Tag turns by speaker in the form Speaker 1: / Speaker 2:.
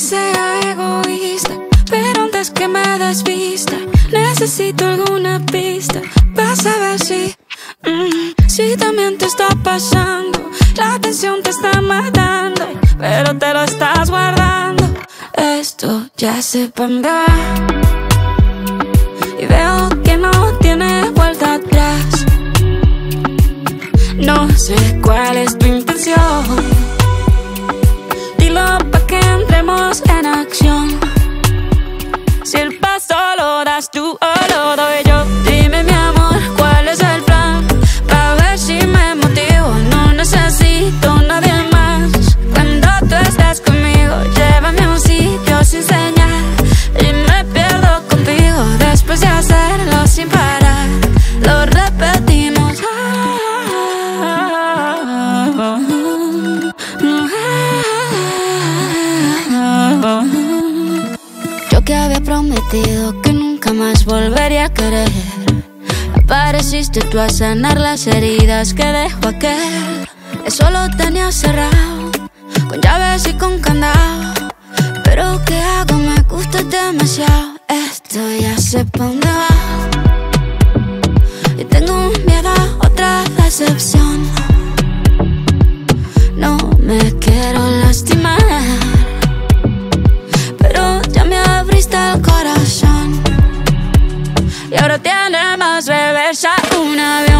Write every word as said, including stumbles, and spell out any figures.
Speaker 1: sea egoísta, pero antes que me desvista, necesito alguna pista para saber si, mm, si también te está pasando. La tensión te está matando, pero te lo estás guardando. Esto ya se pa' dónde va, y veo que no tiene vuelta atrás. No sé cuál es tu intención, dilo pa' que entremos en acción. Si el paso lo das tú o lo doy yo, dime mi amor, ¿cuál es el plan? Pa' ver si me motivo, no necesito nadie más. Cuando tú estás conmigo, llévame a un sitio sin señal y me pierdo contigo. Después de hacerlo sin parar, lo repetimos. Yo que había prometido que nunca más volvería a querer, apareciste tú a sanar las heridas que dejó aquel. Eso lo tenía cerrado, con llaves y con candado, pero ¿qué hago? Me gusta demasiado. Esto ya sé pa' dónde va, y tengo un miedo a otra decepción. No me quiero lastimar, pero ya me abriste el corazón, y ahora tiene más reversa una vez.